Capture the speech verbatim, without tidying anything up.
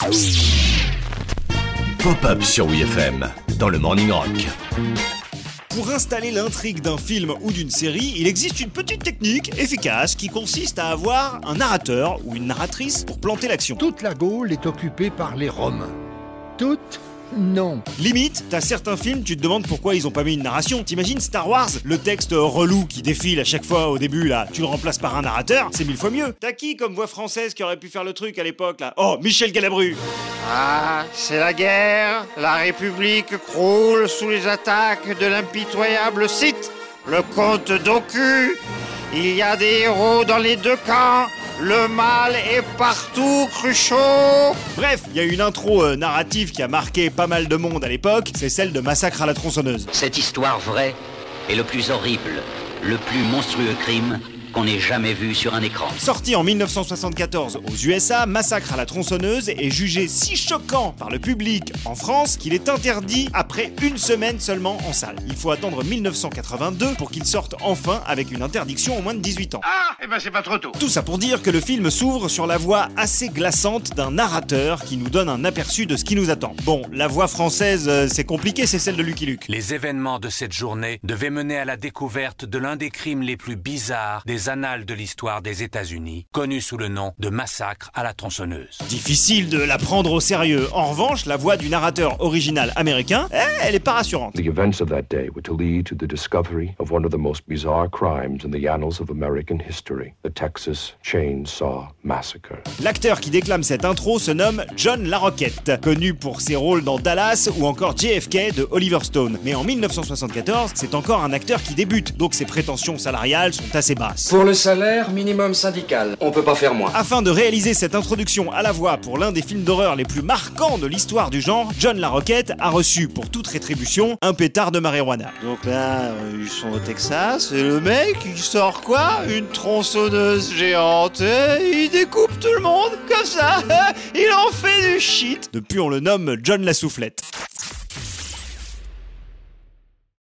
Pop-up sur W F M, dans le Morning Rock. Pour installer l'intrigue d'un film ou d'une série, il existe une petite technique efficace qui consiste à avoir un narrateur ou une narratrice pour planter l'action. Toute la Gaule est occupée par les Romains. Toute ? Non. Limite, t'as certains films, tu te demandes pourquoi ils ont pas mis une narration. T'imagines Star Wars, le texte relou qui défile à chaque fois au début là, tu le remplaces par un narrateur, c'est mille fois mieux. T'as qui comme voix française qui aurait pu faire le truc à l'époque là? Oh, Michel Galabru. Ah, c'est la guerre, la République croule sous les attaques de l'impitoyable Sith, le comte Doku. Il y a des héros dans les deux camps. Le mal est partout, Cruchot. Bref, il y a une intro euh, narrative qui a marqué pas mal de monde à l'époque, c'est celle de Massacre à la tronçonneuse. Cette histoire vraie est le plus horrible, le plus monstrueux crime qu'on ait jamais vu sur un écran. Sorti en mille neuf cent soixante-quatorze aux U S A, Massacre à la tronçonneuse est jugé si choquant par le public en France qu'il est interdit après une semaine seulement en salle. Il faut attendre mille neuf cent quatre-vingt-deux pour qu'il sorte enfin avec une interdiction au moins de dix-huit ans. Ah, eh ben c'est pas trop tôt. Tout ça pour dire que le film s'ouvre sur la voix assez glaçante d'un narrateur qui nous donne un aperçu de ce qui nous attend. Bon, la voix française, euh, c'est compliqué, c'est celle de Lucky Luke. Les événements de cette journée devaient mener à la découverte de l'un des crimes les plus bizarres des annales de l'histoire des États-Unis, connu sous le nom de Massacre à la tronçonneuse. Difficile de la prendre au sérieux. En revanche, la voix du narrateur original américain, eh, elle est pas rassurante. The events of that day were to lead to the discovery of one of the most bizarre crimes in the annals of American history, the Texas Chainsaw Massacre. L'acteur qui déclame cette intro se nomme John LaRoquette, connu pour ses rôles dans Dallas ou encore J F K de Oliver Stone. Mais en mille neuf cent soixante-quatorze, c'est encore un acteur qui débute, donc ses prétentions salariales sont assez basses. Pour le salaire minimum syndical, on peut pas faire moins. Afin de réaliser cette introduction à la voix pour l'un des films d'horreur les plus marquants de l'histoire du genre, John LaRoquette a reçu pour toute rétribution un pétard de marijuana. Donc là, ils sont au Texas, et le mec, il sort quoi? Une tronçonneuse géante, et il découpe tout le monde, comme ça, il en fait du shit. Depuis, on le nomme John la Soufflette.